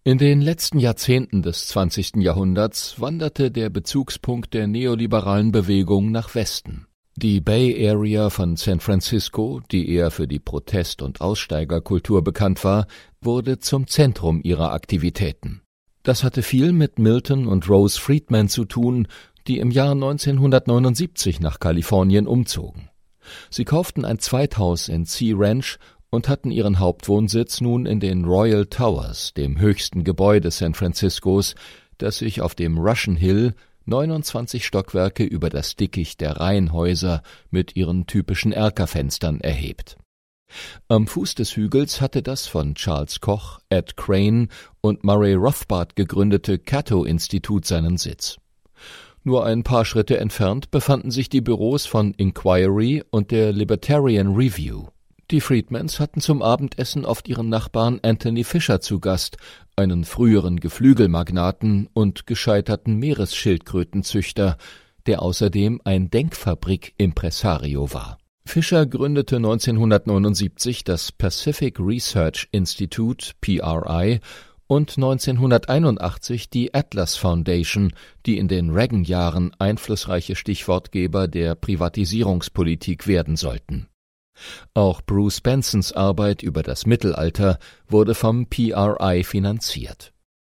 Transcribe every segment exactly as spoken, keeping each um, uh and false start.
In den letzten Jahrzehnten des zwanzigsten Jahrhunderts wanderte der Bezugspunkt der neoliberalen Bewegung nach Westen. Die Bay Area von San Francisco, die eher für die Protest- und Aussteigerkultur bekannt war, wurde zum Zentrum ihrer Aktivitäten. Das hatte viel mit Milton und Rose Friedman zu tun, die im Jahr neunzehnhundertneunundsiebzig nach Kalifornien umzogen. Sie kauften ein Zweithaus in Sea Ranch und hatten ihren Hauptwohnsitz nun in den Royal Towers, dem höchsten Gebäude San Franciscos, das sich auf dem Russian Hill, neunundzwanzig Stockwerke über das Dickicht der Reihenhäuser mit ihren typischen Erkerfenstern erhebt. Am Fuß des Hügels hatte das von Charles Koch, Ed Crane und Murray Rothbard gegründete Cato-Institut seinen Sitz. Nur ein paar Schritte entfernt befanden sich die Büros von Inquiry und der Libertarian Review. Die Friedmans hatten zum Abendessen oft ihren Nachbarn Anthony Fisher zu Gast, einen früheren Geflügelmagnaten und gescheiterten Meeresschildkrötenzüchter, der außerdem ein Denkfabrik-Impresario war. Fisher gründete neunzehnhundertneunundsiebzig das Pacific Research Institute, P R I, und neunzehnhunderteinundachtzig die Atlas Foundation, die in den Reagan-Jahren einflussreiche Stichwortgeber der Privatisierungspolitik werden sollten. Auch Bruce Bensons Arbeit über das Mittelalter wurde vom P R I finanziert.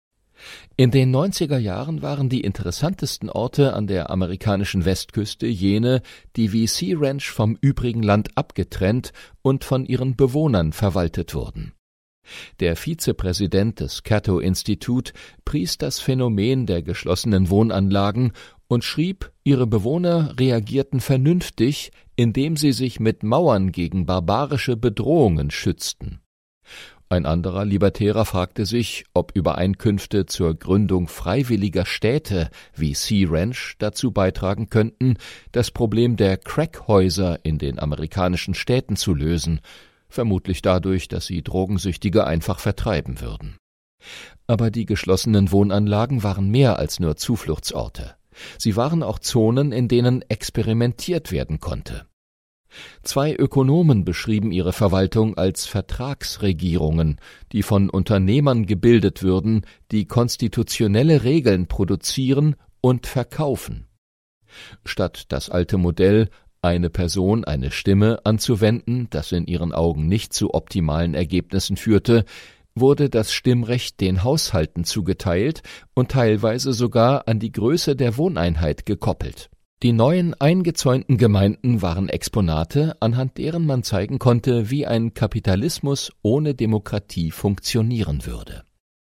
In den neunziger Jahren waren die interessantesten Orte an der amerikanischen Westküste jene, die wie Sea Ranch vom übrigen Land abgetrennt und von ihren Bewohnern verwaltet wurden. Der Vizepräsident des Cato-Institut pries das Phänomen der geschlossenen Wohnanlagen und schrieb, ihre Bewohner reagierten vernünftig, indem sie sich mit Mauern gegen barbarische Bedrohungen schützten. Ein anderer Libertärer fragte sich, ob Übereinkünfte zur Gründung freiwilliger Städte wie Sea Ranch dazu beitragen könnten, das Problem der Crackhäuser in den amerikanischen Städten zu lösen, vermutlich dadurch, dass sie Drogensüchtige einfach vertreiben würden. Aber die geschlossenen Wohnanlagen waren mehr als nur Zufluchtsorte. Sie waren auch Zonen, in denen experimentiert werden konnte. Zwei Ökonomen beschrieben ihre Verwaltung als Vertragsregierungen, die von Unternehmern gebildet würden, die konstitutionelle Regeln produzieren und verkaufen. Statt das alte Modell eine Person, eine Stimme anzuwenden, das in ihren Augen nicht zu optimalen Ergebnissen führte, wurde das Stimmrecht den Haushalten zugeteilt und teilweise sogar an die Größe der Wohneinheit gekoppelt. Die neuen eingezäunten Gemeinden waren Exponate, anhand deren man zeigen konnte, wie ein Kapitalismus ohne Demokratie funktionieren würde.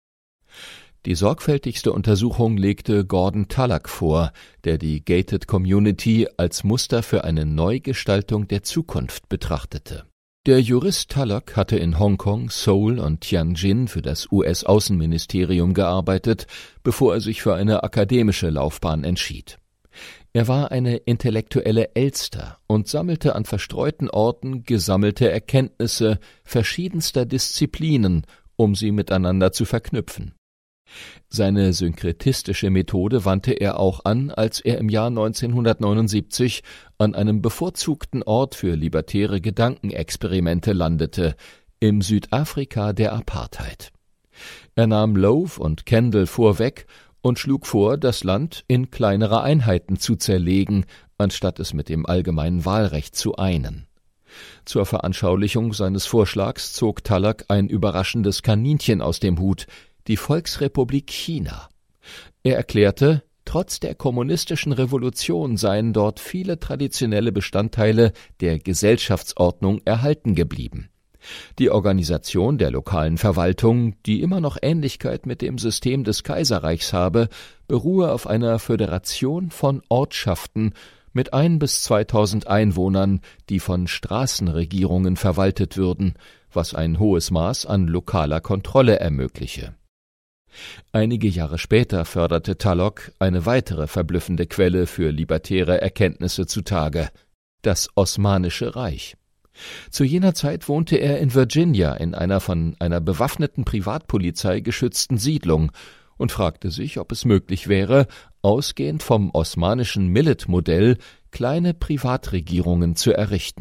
Die sorgfältigste Untersuchung legte Gordon Tullock vor, der die Gated Community als Muster für eine Neugestaltung der Zukunft betrachtete. Der Jurist Tullock hatte in Hongkong, Seoul und Tianjin für das U S-Außenministerium gearbeitet, bevor er sich für eine akademische Laufbahn entschied. Er war eine intellektuelle Elster und sammelte an verstreuten Orten gesammelte Erkenntnisse verschiedenster Disziplinen, um sie miteinander zu verknüpfen. Seine synkretistische Methode wandte er auch an, als er im Jahr neunzehnhundertneunundsiebzig an einem bevorzugten Ort für libertäre Gedankenexperimente landete, im Südafrika der Apartheid. Er nahm Lowe und Kendall vorweg und schlug vor, das Land in kleinere Einheiten zu zerlegen, anstatt es mit dem allgemeinen Wahlrecht zu einen. Zur Veranschaulichung seines Vorschlags zog Tullock ein überraschendes Kaninchen aus dem Hut, die Volksrepublik China. Er erklärte, trotz der kommunistischen Revolution seien dort viele traditionelle Bestandteile der Gesellschaftsordnung erhalten geblieben. Die Organisation der lokalen Verwaltung, die immer noch Ähnlichkeit mit dem System des Kaiserreichs habe, beruhe auf einer Föderation von Ortschaften mit ein bis zweitausend Einwohnern, die von Straßenregierungen verwaltet würden, was ein hohes Maß an lokaler Kontrolle ermögliche. Einige Jahre später förderte Tullock eine weitere verblüffende Quelle für libertäre Erkenntnisse zutage: das Osmanische Reich. Zu jener Zeit wohnte er in Virginia in einer von einer bewaffneten Privatpolizei geschützten Siedlung und fragte sich, ob es möglich wäre, ausgehend vom osmanischen Millet-Modell kleine Privatregierungen zu errichten.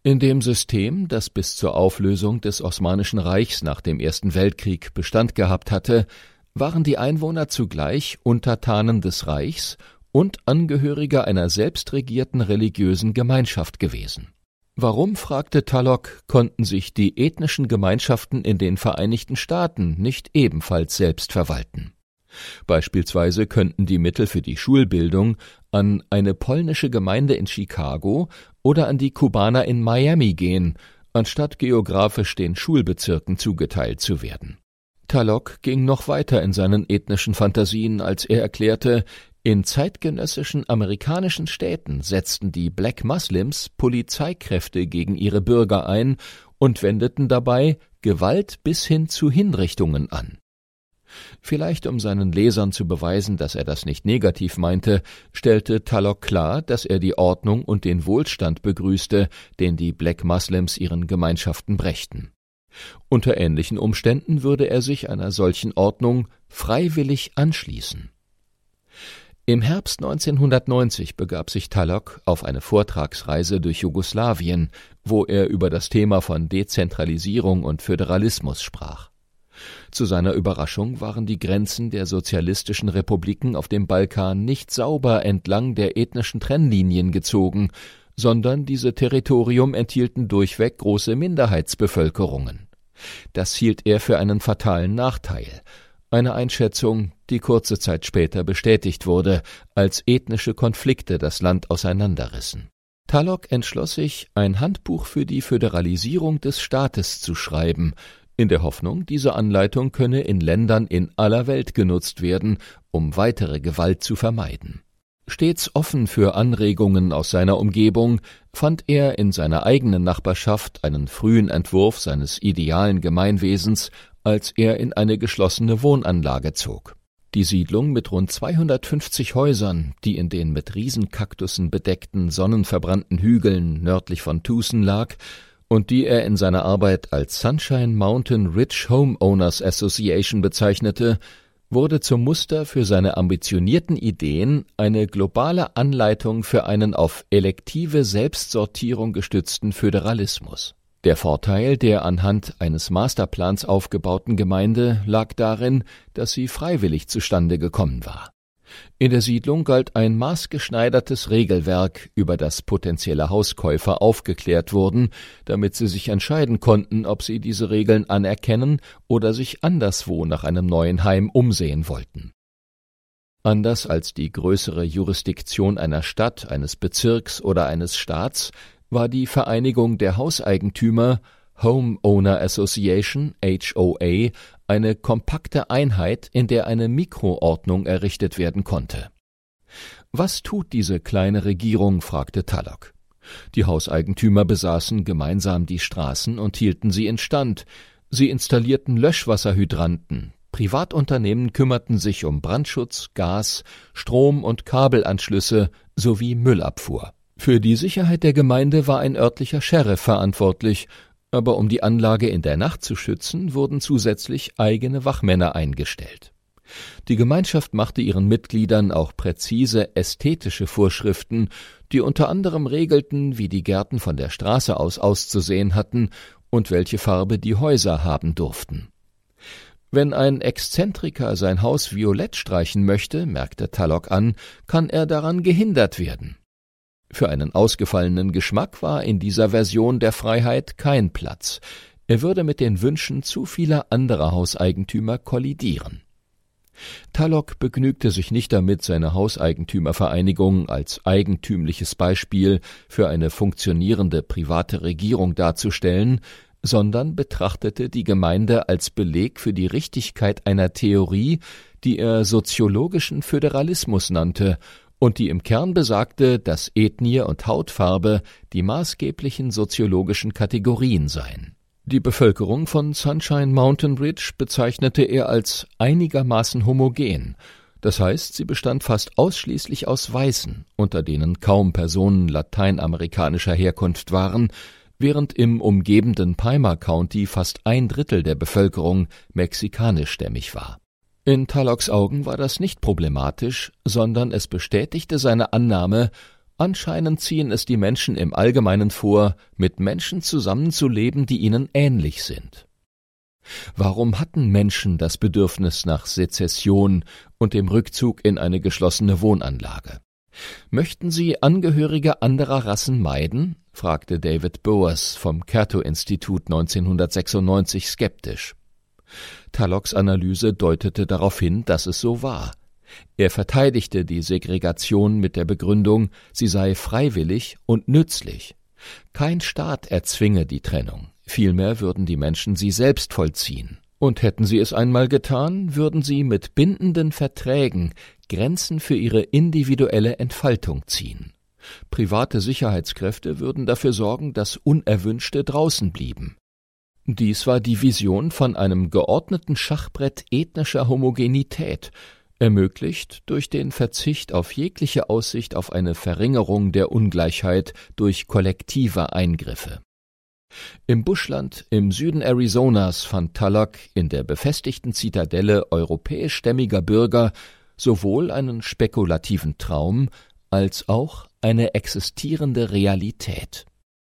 In dem System, das bis zur Auflösung des Osmanischen Reichs nach dem Ersten Weltkrieg Bestand gehabt hatte, waren die Einwohner zugleich Untertanen des Reichs und Angehörige einer selbstregierten religiösen Gemeinschaft gewesen. Warum, fragte Tullock, konnten sich die ethnischen Gemeinschaften in den Vereinigten Staaten nicht ebenfalls selbst verwalten? Beispielsweise könnten die Mittel für die Schulbildung an eine polnische Gemeinde in Chicago oder an die Kubaner in Miami gehen, anstatt geografisch den Schulbezirken zugeteilt zu werden. Tullock ging noch weiter in seinen ethnischen Fantasien, als er erklärte, in zeitgenössischen amerikanischen Städten setzten die Black Muslims Polizeikräfte gegen ihre Bürger ein und wendeten dabei Gewalt bis hin zu Hinrichtungen an. Vielleicht um seinen Lesern zu beweisen, dass er das nicht negativ meinte, stellte Tullock klar, dass er die Ordnung und den Wohlstand begrüßte, den die Black Muslims ihren Gemeinschaften brächten. Unter ähnlichen Umständen würde er sich einer solchen Ordnung freiwillig anschließen. Im Herbst neunzehnhundertneunzig begab sich Tullock auf eine Vortragsreise durch Jugoslawien, wo er über das Thema von Dezentralisierung und Föderalismus sprach. Zu seiner Überraschung waren die Grenzen der sozialistischen Republiken auf dem Balkan nicht sauber entlang der ethnischen Trennlinien gezogen, sondern diese Territorien enthielten durchweg große Minderheitsbevölkerungen. Das hielt er für einen fatalen Nachteil, eine Einschätzung, die kurze Zeit später bestätigt wurde, als ethnische Konflikte das Land auseinanderrissen. Tullock entschloss sich, ein Handbuch für die Föderalisierung des Staates zu schreiben, in der Hoffnung, diese Anleitung könne in Ländern in aller Welt genutzt werden, um weitere Gewalt zu vermeiden. Stets offen für Anregungen aus seiner Umgebung, fand er in seiner eigenen Nachbarschaft einen frühen Entwurf seines idealen Gemeinwesens, als er in eine geschlossene Wohnanlage zog. Die Siedlung mit rund zweihundertfünfzig Häusern, die in den mit Riesenkaktussen bedeckten, sonnenverbrannten Hügeln nördlich von Tucson lag, und die er in seiner Arbeit als Sunshine Mountain Rich Homeowners Association bezeichnete, wurde zum Muster für seine ambitionierten Ideen, eine globale Anleitung für einen auf elektive Selbstsortierung gestützten Föderalismus. Der Vorteil der anhand eines Masterplans aufgebauten Gemeinde lag darin, dass sie freiwillig zustande gekommen war. In der Siedlung galt ein maßgeschneidertes Regelwerk, über das potenzielle Hauskäufer aufgeklärt wurden, damit sie sich entscheiden konnten, ob sie diese Regeln anerkennen oder sich anderswo nach einem neuen Heim umsehen wollten. Anders als die größere Jurisdiktion einer Stadt, eines Bezirks oder eines Staats war die Vereinigung der Hauseigentümer Homeowner Association, H O A, eine kompakte Einheit, in der eine Mikroordnung errichtet werden konnte. Was tut diese kleine Regierung, fragte Tullock. Die Hauseigentümer besaßen gemeinsam die Straßen und hielten sie instand. Sie installierten Löschwasserhydranten. Privatunternehmen kümmerten sich um Brandschutz, Gas, Strom- und Kabelanschlüsse sowie Müllabfuhr. Für die Sicherheit der Gemeinde war ein örtlicher Sheriff verantwortlich, aber um die Anlage in der Nacht zu schützen, wurden zusätzlich eigene Wachmänner eingestellt. Die Gemeinschaft machte ihren Mitgliedern auch präzise ästhetische Vorschriften, die unter anderem regelten, wie die Gärten von der Straße aus auszusehen hatten und welche Farbe die Häuser haben durften. Wenn ein Exzentriker sein Haus violett streichen möchte, merkte Tullock an, kann er daran gehindert werden. Für einen ausgefallenen Geschmack war in dieser Version der Freiheit kein Platz. Er würde mit den Wünschen zu vieler anderer Hauseigentümer kollidieren. Tullock begnügte sich nicht damit, seine Hauseigentümervereinigung als eigentümliches Beispiel für eine funktionierende private Regierung darzustellen, sondern betrachtete die Gemeinde als Beleg für die Richtigkeit einer Theorie, die er soziologischen Föderalismus nannte und die im Kern besagte, dass Ethnie und Hautfarbe die maßgeblichen soziologischen Kategorien seien. Die Bevölkerung von Sunshine Mountain Ridge bezeichnete er als einigermaßen homogen, das heißt, sie bestand fast ausschließlich aus Weißen, unter denen kaum Personen lateinamerikanischer Herkunft waren, während im umgebenden Pima County fast ein Drittel der Bevölkerung mexikanischstämmig war. In Tullocks Augen war das nicht problematisch, sondern es bestätigte seine Annahme, Anscheinend ziehen es die Menschen im Allgemeinen vor, mit Menschen zusammenzuleben, die ihnen ähnlich sind. Warum hatten Menschen das Bedürfnis nach Sezession und dem Rückzug in eine geschlossene Wohnanlage? Möchten sie Angehörige anderer Rassen meiden? Fragte David Boas vom Cato-Institut neunzehnhundertsechsundneunzig skeptisch. Tallocks Analyse deutete darauf hin, dass es so war. Er verteidigte die Segregation mit der Begründung, sie sei freiwillig und nützlich. Kein Staat erzwinge die Trennung, vielmehr würden die Menschen sie selbst vollziehen. Und hätten sie es einmal getan, würden sie mit bindenden Verträgen Grenzen für ihre individuelle Entfaltung ziehen. Private Sicherheitskräfte würden dafür sorgen, dass Unerwünschte draußen blieben. Dies war die Vision von einem geordneten Schachbrett ethnischer Homogenität, ermöglicht durch den Verzicht auf jegliche Aussicht auf eine Verringerung der Ungleichheit durch kollektive Eingriffe. Im Buschland im Süden Arizonas fand Tallock in der befestigten Zitadelle europäischstämmiger Bürger sowohl einen spekulativen Traum als auch eine existierende Realität.